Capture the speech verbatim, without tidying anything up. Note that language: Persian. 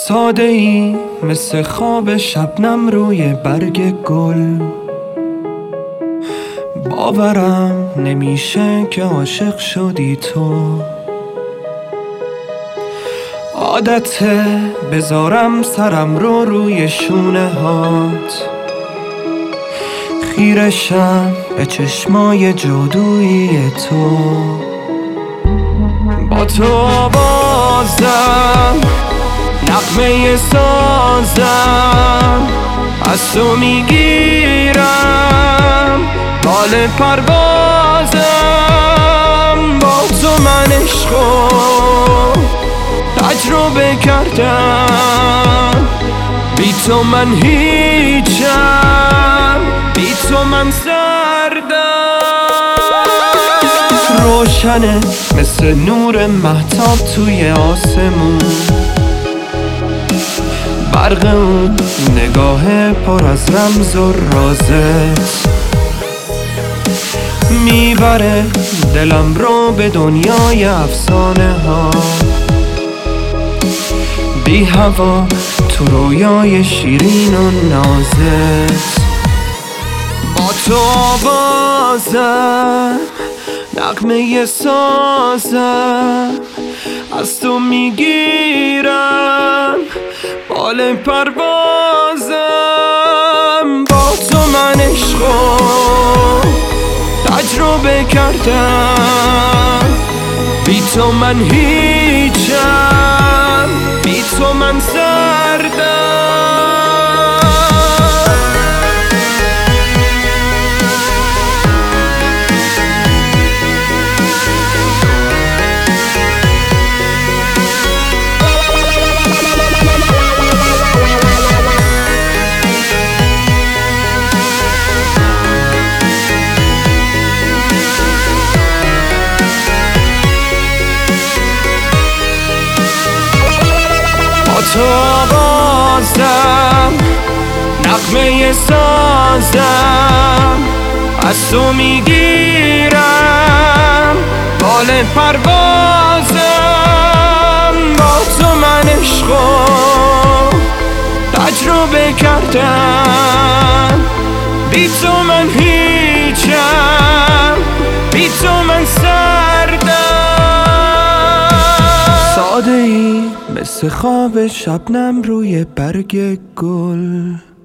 ساده ای مثل خواب شبنم روی برگ گل. باورم نمیشه که عاشق شدی تو. عادته بذارم سرم رو روی شونه هات، خیرشم به چشمای جادویی تو. با تو آوازم نغمه سازم، از تو میگیرم بال پروازم. با تو من عشقو تجربه کردم، بی تو من هیچم، بی تو من سردم. روشنه مثل نور مهتاب توی آسمون، برق اون نگاه پر از رمز و رازت میبره دلم رو به دنیای افسانه ها. بی هوا تو رویای شیرین و نازت. با تو آوازم نغمه سازم، از تو میگیرم بال پروازم. با تو من عشقو تجربه کردم، بی تو من هیچم، بی تو من سردم. تو آوازم نغمه سازم، از تو میگیرم بال پروازم. با تو من عشقو تجربه کردم، بی تو من هیچم، بی تو من سردم. ساده ای مثل خواب شبنم روی برگ گل.